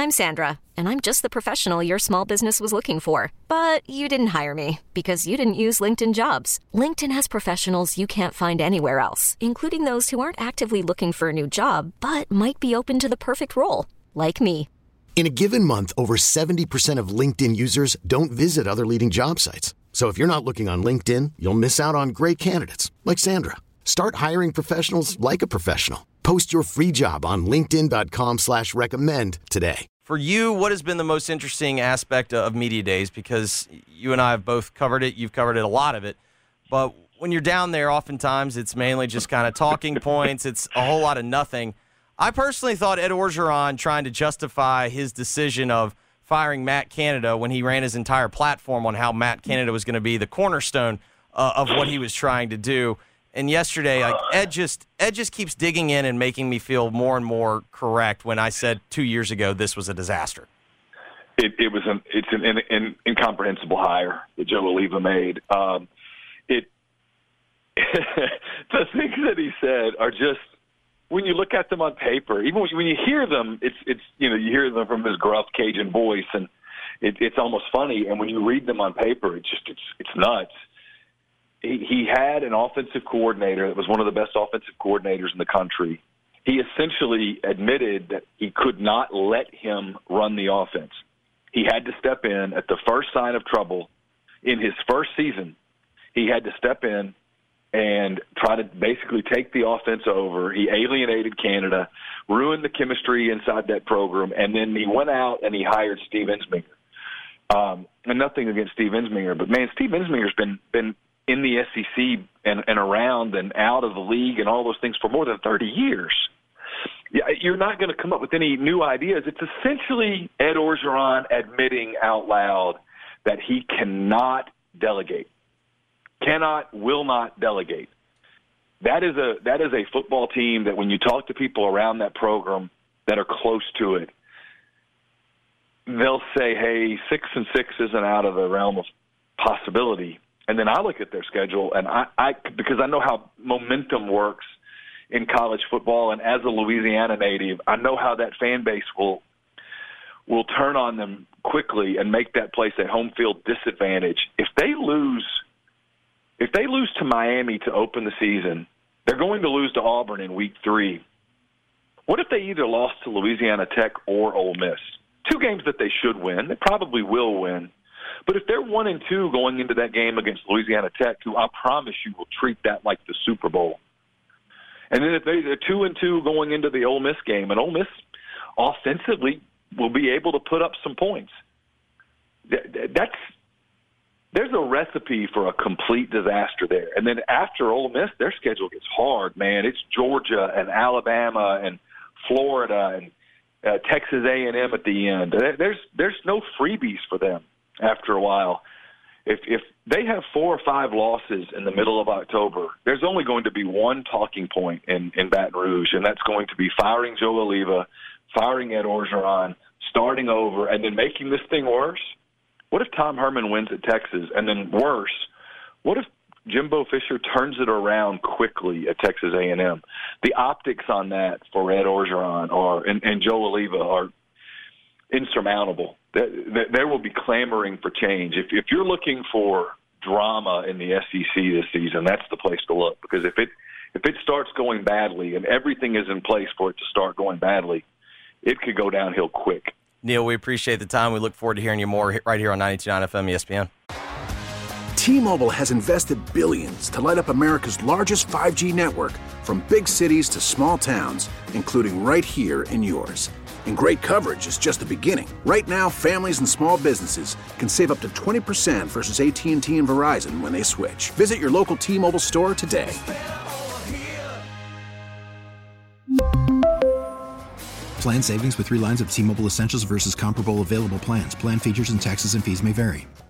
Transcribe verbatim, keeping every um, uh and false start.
I'm Sandra, and I'm just the professional your small business was looking for. But you didn't hire me because you didn't use LinkedIn Jobs. LinkedIn has professionals you can't find anywhere else, including those who aren't actively looking for a new job, but might be open to the perfect role, like me. In a given month, over seventy percent of LinkedIn users don't visit other leading job sites. So if you're not looking on LinkedIn, you'll miss out on great candidates like Sandra. Start hiring professionals like a professional. Post your free job on linkedin.com slash recommend today. For you, what has been the most interesting aspect of Media Days? Because you and I have both covered it. You've covered it, a lot of it. But when you're down there, oftentimes it's mainly just kind of talking points. It's a whole lot of nothing. I personally thought Ed Orgeron trying to justify his decision of firing Matt Canada when he ran his entire platform on how Matt Canada was going to be the cornerstone uh, of what he was trying to do. And yesterday, like Ed just Ed just keeps digging in and making me feel more and more correct when I said two years ago this was a disaster. It, it was an it's an, an, an incomprehensible hire that Joe Oliva made. Um, it the things that he said are just, when you look at them on paper, even when you, when you hear them, it's it's you know you hear them from his gruff Cajun voice, and it, it's almost funny. And when you read them on paper, it's just it's it's nuts. He, he had an offensive coordinator that was one of the best offensive coordinators in the country. He essentially admitted that he could not let him run the offense. He had to step in at the first sign of trouble in his first season. He had to step in and try to basically take the offense over. He alienated Canada, ruined the chemistry inside that program, and then he went out and he hired Steve Ensminger. Um, and nothing against Steve Ensminger, but, man, Steve Ensminger's been been – in the S E C and, and around and out of the league and all those things for more than thirty years. Yeah, you're not going to come up with any new ideas. It's essentially Ed Orgeron admitting out loud that he cannot delegate, cannot, will not delegate. That is a that is a football team that when you talk to people around that program that are close to it, they'll say, hey, six and six isn't out of the realm of possibility. And then I look at their schedule, and I, I because I know how momentum works in college football, and as a Louisiana native, I know how that fan base will will turn on them quickly and make that place a home field disadvantage. If they lose, if they lose to Miami to open the season, they're going to lose to Auburn in week three. What if they either lost to Louisiana Tech or Ole Miss? Two games that they should win. They probably will win. But if they're one and two going into that game against Louisiana Tech, who I promise you will treat that like the Super Bowl, and then if they're two and two going into the Ole Miss game, and Ole Miss offensively will be able to put up some points, that's there's a recipe for a complete disaster there. And then after Ole Miss, their schedule gets hard, man. It's Georgia and Alabama and Florida and uh, Texas A and M at the end. There's there's no freebies for them. After a while, if if they have four or five losses in the middle of October, there's only going to be one talking point in, in Baton Rouge, and that's going to be firing Joe Oliva, firing Ed Orgeron, starting over, and then making this thing worse. What if Tom Herman wins at Texas? And then worse, what if Jimbo Fisher turns it around quickly at Texas A and M? The optics on that for Ed Orgeron are, and, and Joe Oliva are insurmountable. There will be clamoring for change. If, if you're looking for drama in the S E C this season, that's the place to look. Because if it if it starts going badly and everything is in place for it to start going badly, it could go downhill quick. Neil, we appreciate the time. We look forward to hearing you more right here on ninety-two point nine F M E S P N. T-Mobile has invested billions to light up America's largest five G network, from big cities to small towns, including right here in yours. And great coverage is just the beginning. Right now, families and small businesses can save up to twenty percent versus A T and T and Verizon when they switch. Visit your local T-Mobile store today. Plan savings with three lines of T-Mobile Essentials versus comparable available plans. Plan features and taxes and fees may vary.